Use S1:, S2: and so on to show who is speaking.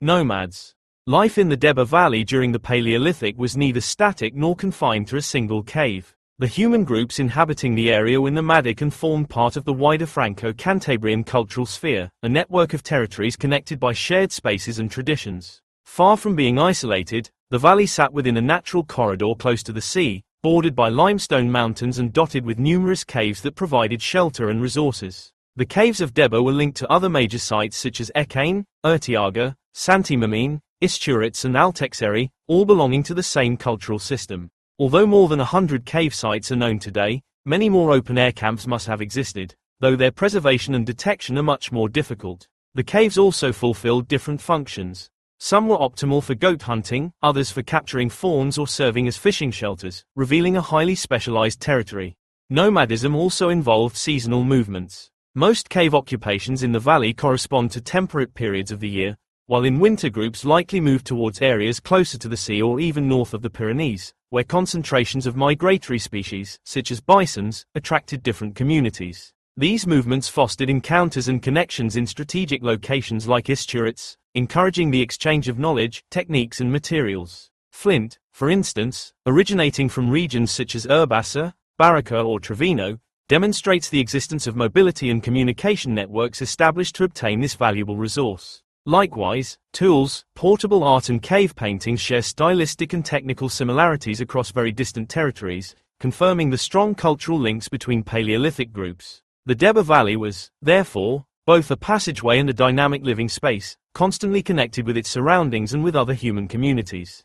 S1: Nomads. Life in the Deba Valley during the Paleolithic was neither static nor confined to a single cave. The human groups inhabiting the area were nomadic and formed part of the wider Franco-Cantabrian cultural sphere, a network of territories connected by shared spaces and traditions. Far from being isolated, the valley sat within a natural corridor close to the sea, bordered by limestone mountains and dotted with numerous caves that provided shelter and resources. The caves of Deba were linked to other major sites such as Ekain, Urtiaga, Santi Mamine, Isturiz and Altexeri, all belonging to the same cultural system. Although more than 100 cave sites are known today, many more open-air camps must have existed, though their preservation and detection are much more difficult. The caves also fulfilled different functions. Some were optimal for goat hunting, others for capturing fawns or serving as fishing shelters, revealing a highly specialized territory. Nomadism also involved seasonal movements. Most cave occupations in the valley correspond to temperate periods of the year, while in winter groups likely moved towards areas closer to the sea or even north of the Pyrenees, where concentrations of migratory species, such as bisons, attracted different communities. These movements fostered encounters and connections in strategic locations like Isturiz, encouraging the exchange of knowledge, techniques and materials. Flint, for instance, originating from regions such as Urbasa, Barraca or Trevino, demonstrates the existence of mobility and communication networks established to obtain this valuable resource. Likewise, tools, portable art and cave paintings share stylistic and technical similarities across very distant territories, confirming the strong cultural links between Paleolithic groups. The Deba Valley was, therefore, both a passageway and a dynamic living space, constantly connected with its surroundings and with other human communities.